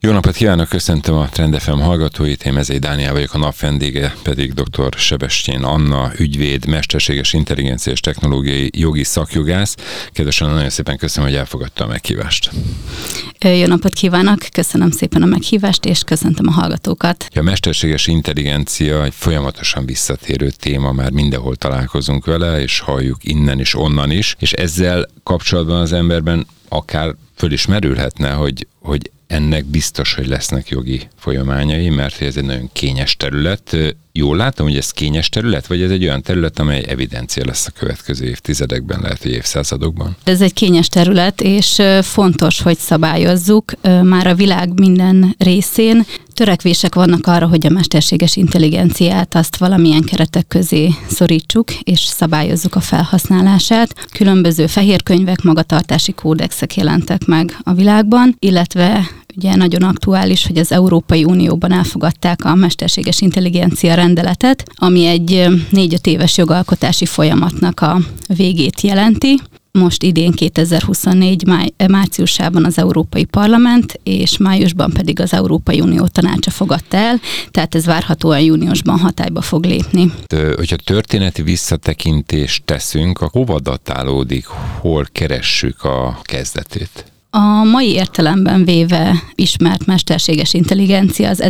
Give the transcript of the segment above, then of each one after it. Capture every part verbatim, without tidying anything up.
Jó napot kívánok, köszöntöm a Trend ef em hallgatóit, én Mezei Dániel vagyok, a nap vendége pedig dr. Sebestyén Anna, ügyvéd, mesterséges intelligencia és technológiai jogi szakjogász. Kedves Anna, nagyon szépen köszönöm, hogy elfogadta a meghívást. Jó napot kívánok, köszönöm szépen a meghívást, és köszöntöm a hallgatókat. A mesterséges intelligencia egy folyamatosan visszatérő téma, már mindenhol találkozunk vele, és halljuk innen is, onnan is, és ezzel kapcsolatban az emberben akár föl is merülhetne, hogy, hogy ennek biztos, hogy lesznek jogi folyamányai, mert ez egy nagyon kényes terület. Jól látom, hogy ez kényes terület, vagy ez egy olyan terület, amely evidencia lesz a következő évtizedekben, lehet, hogy évszázadokban? Ez egy kényes terület, és fontos, hogy szabályozzuk. Már a világ minden részén törekvések vannak arra, hogy a mesterséges intelligenciát azt valamilyen keretek közé szorítsuk, és szabályozzuk a felhasználását. Különböző fehérkönyvek, magatartási kódexek jelentek meg a világban, illetve ugye nagyon aktuális, hogy az Európai Unióban elfogadták a mesterséges intelligencia rendeletet, ami egy négy-öt éves jogalkotási folyamatnak a végét jelenti. Most idén kétezer-huszonnégy máj, márciusában az Európai Parlament, és májusban pedig az Európai Unió tanácsa fogadta el, tehát ez várhatóan júniusban hatályba fog lépni. Hogyha történeti visszatekintést teszünk, akkor hova datálódik, hol keressük a kezdetét? A mai értelemben véve ismert mesterséges intelligencia az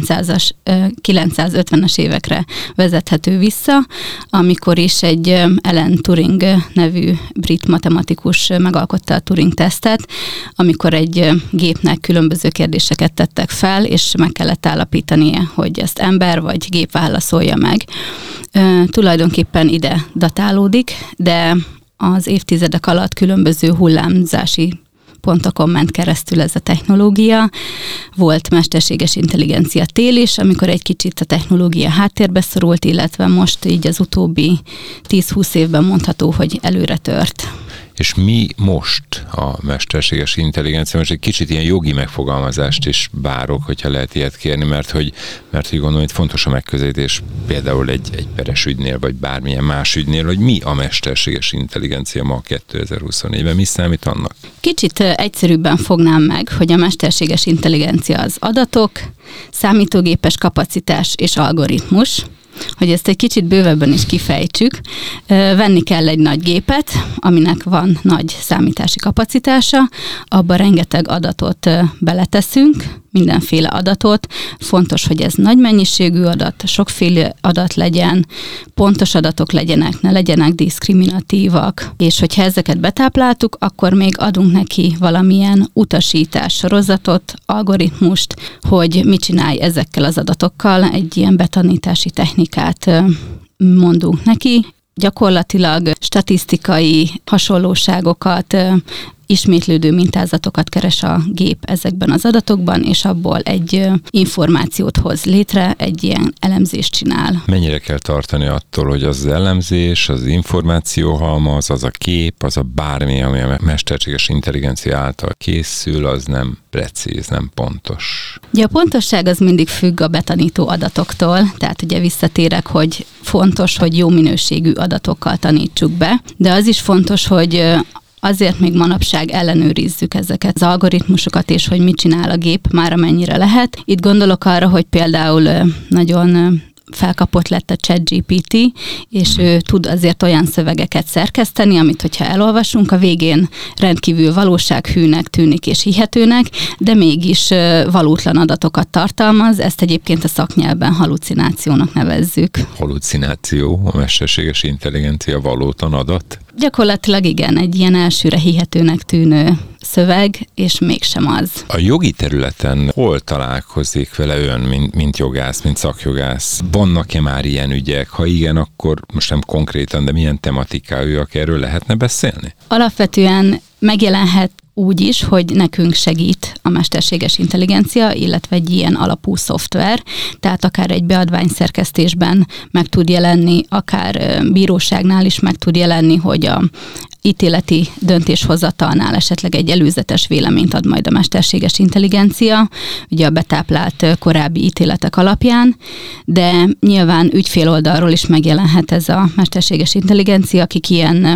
ezerkilencszázötvenes évekre vezethető vissza, amikor is egy Alan Turing nevű brit matematikus megalkotta a Turing-tesztet, amikor egy gépnek különböző kérdéseket tettek fel, és meg kellett állapítania, hogy ezt ember vagy gép válaszolja meg. Tulajdonképpen ide datálódik, de az évtizedek alatt különböző hullámzási pontokon ment keresztül ez a technológia. Volt mesterséges intelligencia tél is, amikor egy kicsit a technológia háttérbe szorult, illetve most így az utóbbi tíz-húsz évben mondható, hogy előre tört. És mi most a mesterséges intelligencia? Most egy kicsit ilyen jogi megfogalmazást is várok, hogyha lehet ilyet kérni, mert hogy, mert hogy gondolom, hogy fontos a megközelítés például egy, egy peres ügynél, vagy bármilyen más ügynél, hogy mi a mesterséges intelligencia ma kétezer-huszonnégyben, mi számít annak? Kicsit egyszerűbben fognám meg, hogy a mesterséges intelligencia az adatok, számítógépes kapacitás és algoritmus. Hogy ezt egy kicsit bővebben is kifejtsük, venni kell egy nagy gépet, aminek van nagy számítási kapacitása, abba rengeteg adatot beleteszünk, mindenféle adatot, fontos, hogy ez nagy mennyiségű adat, sokféle adat legyen, pontos adatok legyenek, ne legyenek diszkriminatívak, és hogyha ezeket betápláltuk, akkor még adunk neki valamilyen utasítás sorozatot, algoritmust, hogy mit csinálj ezekkel az adatokkal, egy ilyen betanítási technikát mondunk neki. Gyakorlatilag statisztikai hasonlóságokat, ismétlődő mintázatokat keres a gép ezekben az adatokban, és abból egy információt hoz létre, egy ilyen elemzést csinál. Mennyire kell tartani attól, hogy az, az elemzés, az információhalmaz, az a kép, az a bármi, ami a mesterséges intelligencia által készül, az nem precíz, nem pontos? Ugye a pontosság az mindig függ a betanító adatoktól, tehát ugye visszatérek, hogy fontos, hogy jó minőségű adatokkal tanítsuk be, de az is fontos, hogy azért még manapság ellenőrizzük ezeket az algoritmusokat, és hogy mit csinál a gép, már amennyire lehet. Itt gondolok arra, hogy például nagyon felkapott lett a ChatGPT, és ő tud azért olyan szövegeket szerkeszteni, amit hogyha elolvasunk, a végén rendkívül valósághűnek tűnik és hihetőnek, de mégis valótlan adatokat tartalmaz, ezt egyébként a szaknyelvben hallucinációnak nevezzük. Hallucináció, a mesterséges intelligencia valótlan adat? Gyakorlatilag igen, egy ilyen elsőre hihetőnek tűnő szöveg, és mégsem az. A jogi területen hol találkozik vele ön, mint, mint jogász, mint szakjogász? Vannak-e már ilyen ügyek? Ha igen, akkor most nem konkrétan, de milyen tematikájúak, erről lehetne beszélni? Alapvetően megjelenhet úgy is, hogy nekünk segít a mesterséges intelligencia, illetve egy ilyen alapú szoftver, tehát akár egy beadványszerkesztésben meg tud jelenni, akár bíróságnál is meg tud jelenni, hogy a ítéleti döntéshozatalnál esetleg egy előzetes véleményt ad majd a mesterséges intelligencia, ugye a betáplált korábbi ítéletek alapján, de nyilván ügyfél oldalról is megjelenhet ez a mesterséges intelligencia, akik ilyen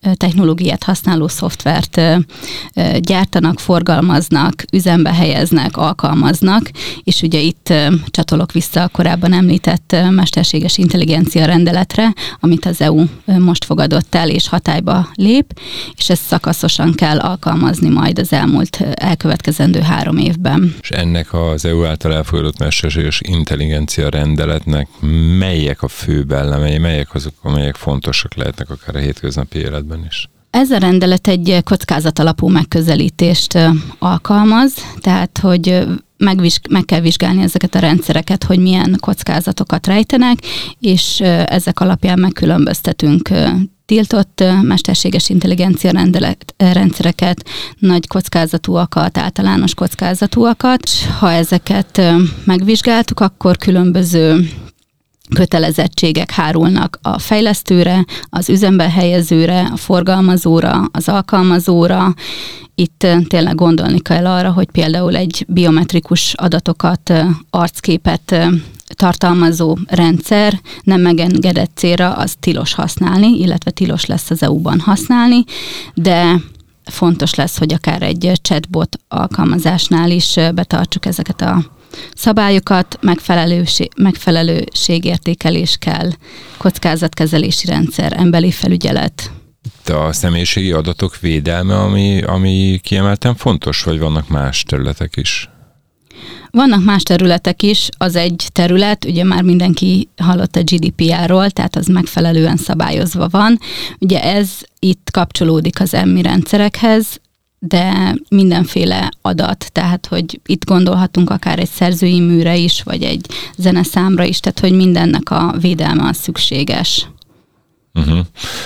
technológiát használó szoftvert gyártanak, forgalmaznak, üzembe helyeznek, alkalmaznak, és ugye itt csatolok vissza a korábban említett mesterséges intelligencia rendeletre, amit az é u most fogadott el és hatályba lép, és ezt szakaszosan kell alkalmazni majd az elmúlt elkövetkezendő három évben. És ennek az é u által elfogadott mesterséges intelligencia rendeletnek melyek a főbb elemei, melyek azok, amelyek fontosak lehetnek akár a hétköznapi életben is? Ez a rendelet egy kockázat alapú megközelítést alkalmaz, tehát hogy megvizsg- meg kell vizsgálni ezeket a rendszereket, hogy milyen kockázatokat rejtenek, és ezek alapján megkülönböztetünk tiltott mesterséges intelligencia rendelet, rendszereket, nagy kockázatúakat, általános kockázatúakat. Ha ezeket megvizsgáltuk, akkor különböző kötelezettségek hárulnak a fejlesztőre, az üzembe helyezőre, a forgalmazóra, az alkalmazóra. Itt tényleg gondolni kell arra, hogy például egy biometrikus adatokat, arcképet tartalmazó rendszer nem megengedett célra, az tilos használni, illetve tilos lesz az é u-ban használni, de fontos lesz, hogy akár egy chatbot alkalmazásnál is betartsuk ezeket a szabályokat, megfelelőség, megfelelőségértékelés kell, kockázatkezelési rendszer, emberi felügyelet. Itt a személyiségi adatok védelme, ami, ami kiemelten fontos, vagy vannak más területek is? Vannak más területek is, az egy terület, ugye már mindenki hallott a gé dé pé er-ról, tehát az megfelelően szabályozva van. Ugye ez itt kapcsolódik az em i rendszerekhez, de mindenféle adat, tehát hogy itt gondolhatunk akár egy szerzői műre is, vagy egy zeneszámra is, tehát hogy mindennek a védelme az szükséges. Uh-huh.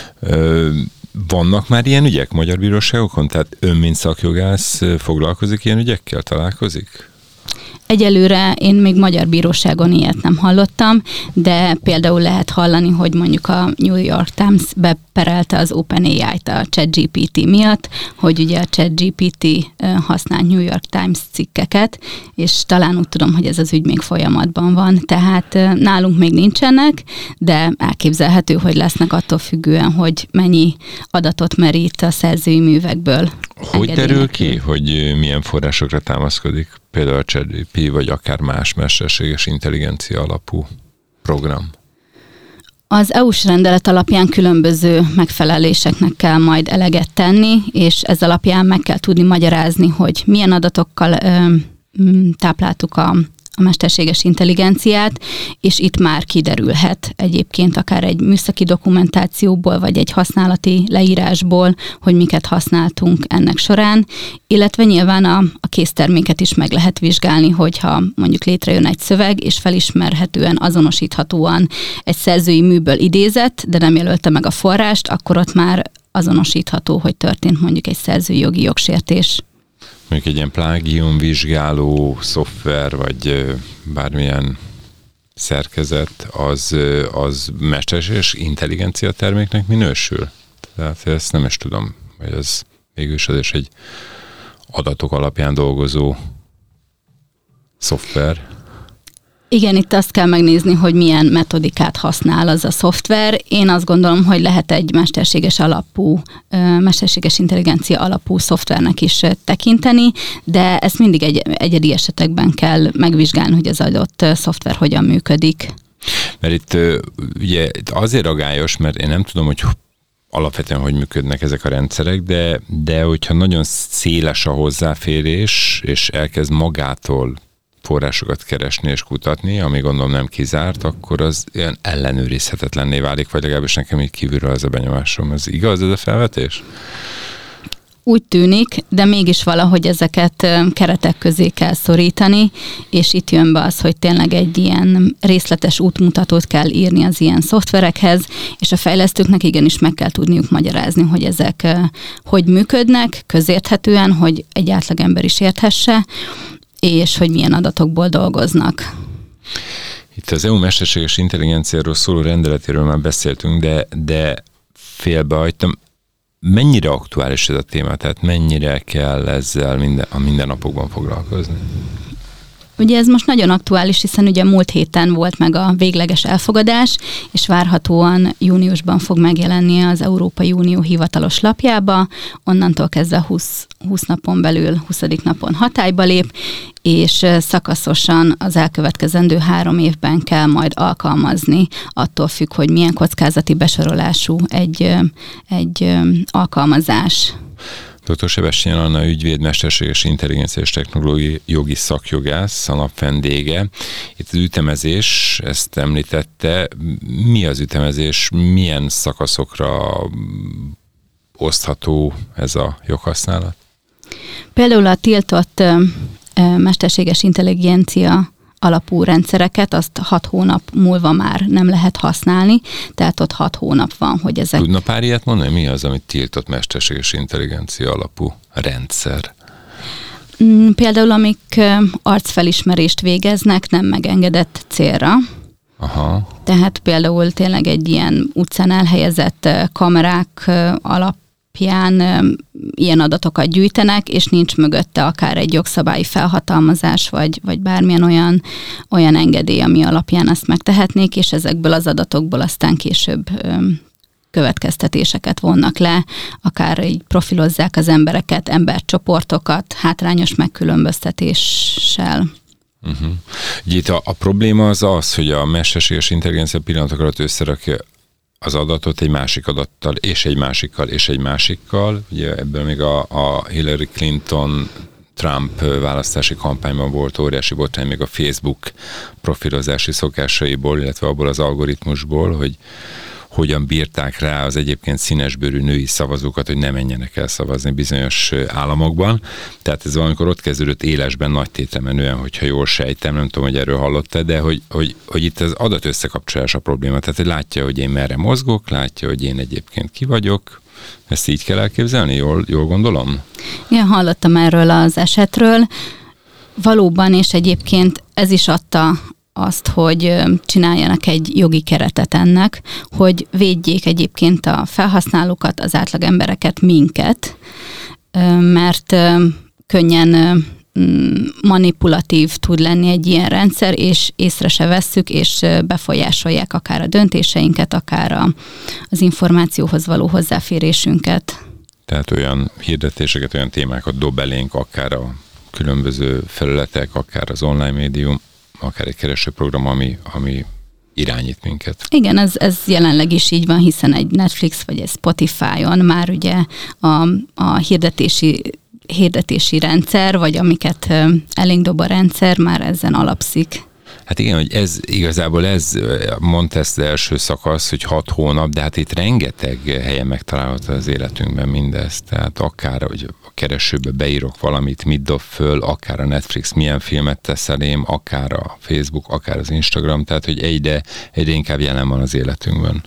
Ö, vannak már ilyen ügyek magyar bíróságokon? Tehát ön, mint szakjogász foglalkozik ilyen ügyekkel, találkozik? Egyelőre én még magyar bíróságon ilyet nem hallottam, de például lehet hallani, hogy mondjuk a New York Times beperelte az OpenAI-t a ChatGPT miatt, hogy ugye a ChatGPT használ New York Times cikkeket, és talán úgy tudom, hogy ez az ügy még folyamatban van. Tehát nálunk még nincsenek, de elképzelhető, hogy lesznek attól függően, hogy mennyi adatot merít a szerzői művekből. Hogy derül ki, hogy milyen forrásokra támaszkodik például a ChatGPT, vagy akár más mesterséges intelligencia alapú program? Az é u-s rendelet alapján különböző megfeleléseknek kell majd eleget tenni, és ez alapján meg kell tudni magyarázni, hogy milyen adatokkal ö, tápláltuk a a mesterséges intelligenciát, és itt már kiderülhet egyébként akár egy műszaki dokumentációból, vagy egy használati leírásból, hogy miket használtunk ennek során, illetve nyilván a, a készterméket is meg lehet vizsgálni, hogyha mondjuk létrejön egy szöveg, és felismerhetően, azonosíthatóan egy szerzői műből idézett, de nem jelölte meg a forrást, akkor ott már azonosítható, hogy történt mondjuk egy szerzői jogi jogsértés. Mondjuk egy ilyen plágium vizsgáló szoftver, vagy bármilyen szerkezet, az, az mesterséges intelligencia terméknek minősül? Tehát ezt nem is tudom, hogy ez mégis az is egy adatok alapján dolgozó szoftver. Igen, itt azt kell megnézni, hogy milyen metodikát használ az a szoftver. Én azt gondolom, hogy lehet egy mesterséges alapú, mesterséges intelligencia alapú szoftvernek is tekinteni, de ezt mindig egy, egyedi esetekben kell megvizsgálni, hogy az adott szoftver hogyan működik. Mert itt ugye azért agályos, mert én nem tudom, hogy alapvetően hogy működnek ezek a rendszerek, de, de hogyha nagyon széles a hozzáférés, és elkezd magától forrásokat keresni és kutatni, ami gondolom nem kizárt, akkor az ilyen ellenőrizhetetlenné válik, vagy legalábbis nekem így kívülről ez a benyomásom. Ez igaz, ez a felvetés? Úgy tűnik, de mégis valahogy ezeket keretek közé kell szorítani, és itt jön be az, hogy tényleg egy ilyen részletes útmutatót kell írni az ilyen szoftverekhez, és a fejlesztőknek igenis meg kell tudniuk magyarázni, hogy ezek hogy működnek, közérthetően, hogy egy átlagember is érthesse, és hogy milyen adatokból dolgoznak. Itt az é u mesterséges intelligenciáról szóló rendeletéről már beszéltünk, de, de félbehagytam. Mennyire aktuális ez a téma? Tehát mennyire kell ezzel minden, a mindennapokban foglalkozni? Ugye ez most nagyon aktuális, hiszen ugye múlt héten volt meg a végleges elfogadás, és várhatóan júniusban fog megjelenni az Európai Unió hivatalos lapjába, onnantól kezdve húsz, húsz napon belül, huszadik napon hatályba lép, és szakaszosan az elkövetkezendő három évben kell majd alkalmazni, attól függ, hogy milyen kockázati besorolású egy, egy alkalmazás. doktor Sebestyén Anna ügyvéd, mesterséges intelligencia és technológiai jogi szakjogász, a nap vendége. Itt az ütemezés, ezt említette. Mi az ütemezés? Milyen szakaszokra osztható ez a joghasználat? Például a tiltott mesterséges intelligencia alapú rendszereket, azt hat hónap múlva már nem lehet használni, tehát ott hat hónap van, hogy ezek... Tudna pár ilyet mondani? Mi az, amit tiltott mesterséges intelligencia alapú rendszer? Például, amik arcfelismerést végeznek nem megengedett célra. Aha. Tehát például tényleg egy ilyen utcán elhelyezett kamerák alap alapján ilyen adatokat gyűjtenek, és nincs mögötte akár egy jogszabályi felhatalmazás, vagy, vagy bármilyen olyan, olyan engedély, ami alapján ezt megtehetnék, és ezekből az adatokból aztán később következtetéseket vonnak le, akár így profilozzák az embereket, embercsoportokat, hátrányos megkülönböztetéssel. Uh-huh. Itt a, a probléma az az, hogy a mesterséges intelligencia pillanatok alatt összerakja az adatot egy másik adattal, és egy másikkal, és egy másikkal. Ugye ebből még a, a Hillary Clinton Trump választási kampányban volt óriási botrány még a Facebook profilozási szokásaiból, illetve abból az algoritmusból, hogy hogyan bírták rá az egyébként színesbőrű női szavazókat, hogy ne menjenek el szavazni bizonyos államokban. Tehát ez valamikor ott kezdődött élesben nagy tétre menően, hogyha jól sejtem, nem tudom, hogy erről hallottad, de hogy, hogy, hogy itt az adat összekapcsolás a probléma. Tehát, hogy látja, hogy én merre mozgok, látja, hogy én egyébként ki vagyok. Ezt így kell elképzelni? Jól, jól gondolom? Igen, hallottam erről az esetről. Valóban, és egyébként ez is adta azt, hogy csináljanak egy jogi keretet ennek, hogy védjék egyébként a felhasználókat, az átlagembereket, minket, mert könnyen manipulatív tud lenni egy ilyen rendszer, és észre se vesszük, és befolyásolják akár a döntéseinket, akár a, az információhoz való hozzáférésünket. Tehát olyan hirdetéseket, olyan témákat dob elénk, akár a különböző felületek, akár az online médium, akár egy keresőprogram, ami, ami irányít minket. Igen, ez, ez jelenleg is így van, hiszen egy Netflix vagy egy Spotify-on már ugye a, a hirdetési, hirdetési rendszer, vagy amiket elénk dob a rendszer, már ezen alapszik. Hát igen, hogy ez igazából ez, mondta ezt az első szakasz, hogy hat hónap, de hát itt rengeteg helyen megtalálható az életünkben mindez. Tehát akár, hogy a keresőbe beírok valamit, mit dob föl, akár a Netflix milyen filmet tesz elém, akár a Facebook, akár az Instagram, tehát hogy egyre, egyre inkább jelen van az életünkben.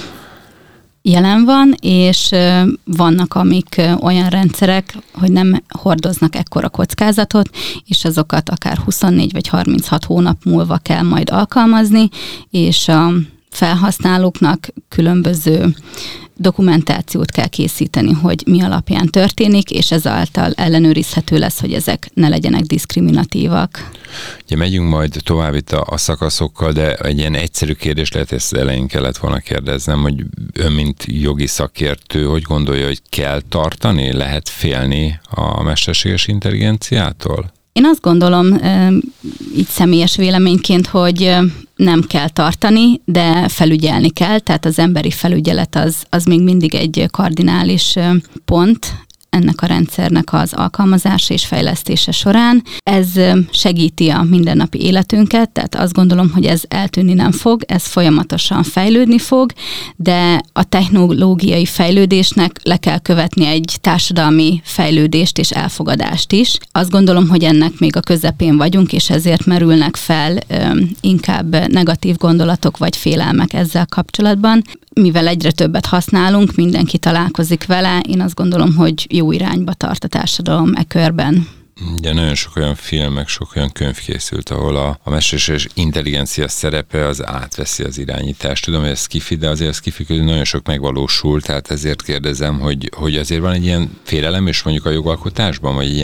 Jelen van, és vannak amik olyan rendszerek, hogy nem hordoznak ekkora kockázatot, és azokat akár huszonnégy vagy harminchat hónap múlva kell majd alkalmazni, és a felhasználóknak különböző dokumentációt kell készíteni, hogy mi alapján történik, és ezáltal ellenőrizhető lesz, hogy ezek ne legyenek diszkriminatívak. Ugye megyünk majd tovább itt a, a szakaszokkal, de egy ilyen egyszerű kérdés lehet, ezt elején kellett volna kérdeznem, hogy ön, mint jogi szakértő, hogy gondolja, hogy kell tartani, lehet félni a mesterséges intelligenciától? Én azt gondolom, így személyes véleményként, hogy nem kell tartani, de felügyelni kell, tehát az emberi felügyelet az, az még mindig egy kardinális pont ennek a rendszernek az alkalmazása és fejlesztése során. Ez segíti a mindennapi életünket, tehát azt gondolom, hogy ez eltűnni nem fog, ez folyamatosan fejlődni fog, de a technológiai fejlődésnek le kell követni egy társadalmi fejlődést és elfogadást is. Azt gondolom, hogy ennek még a közepén vagyunk, és ezért merülnek fel inkább negatív gondolatok vagy félelmek ezzel kapcsolatban. Mivel egyre többet használunk, mindenki találkozik vele, én azt gondolom, hogy jó irányba tart a társadalom e körben. Ugye nagyon sok olyan film, meg sok olyan könyv készült, ahol a, a mesterséges intelligencia szerepe az átveszi az irányítást. Tudom, hogy ez skifi, de azért a skifi közül nagyon sok megvalósul, tehát ezért kérdezem, hogy, hogy azért van egy ilyen félelem, és mondjuk a jogalkotásban, vagy ilyen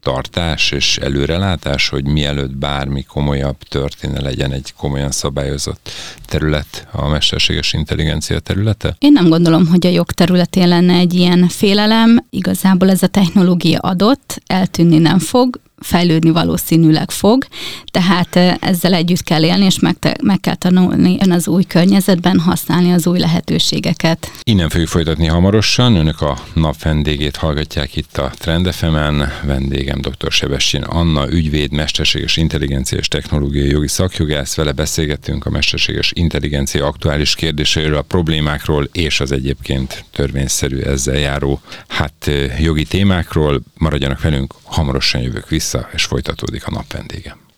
tartás és előrelátás, hogy mielőtt bármi komolyabb történne, legyen egy komolyan szabályozott terület, a mesterséges intelligencia területe? Én nem gondolom, hogy a jog területén lenne egy ilyen félelem. Igazából ez a technológia adott, eltűnni nem fog, fejlődni valószínűleg fog, tehát ezzel együtt kell élni, és meg, te, meg kell tanulni az új környezetben használni az új lehetőségeket. Innen fogjuk folytatni hamarosan. Önök a nap vendégét hallgatják itt a Trend ef emen. Vendégem dr. Sebestyén Anna, ügyvéd, mesterséges intelligencia és technológiai jogi szakjogász. Vele beszélgettünk a mesterséges intelligencia aktuális kérdéseiről, a problémákról és az egyébként törvényszerű ezzel járó hát jogi témákról. Maradjanak velünk, hamarosan jövök vissza, és folytatódik a nap vendégem.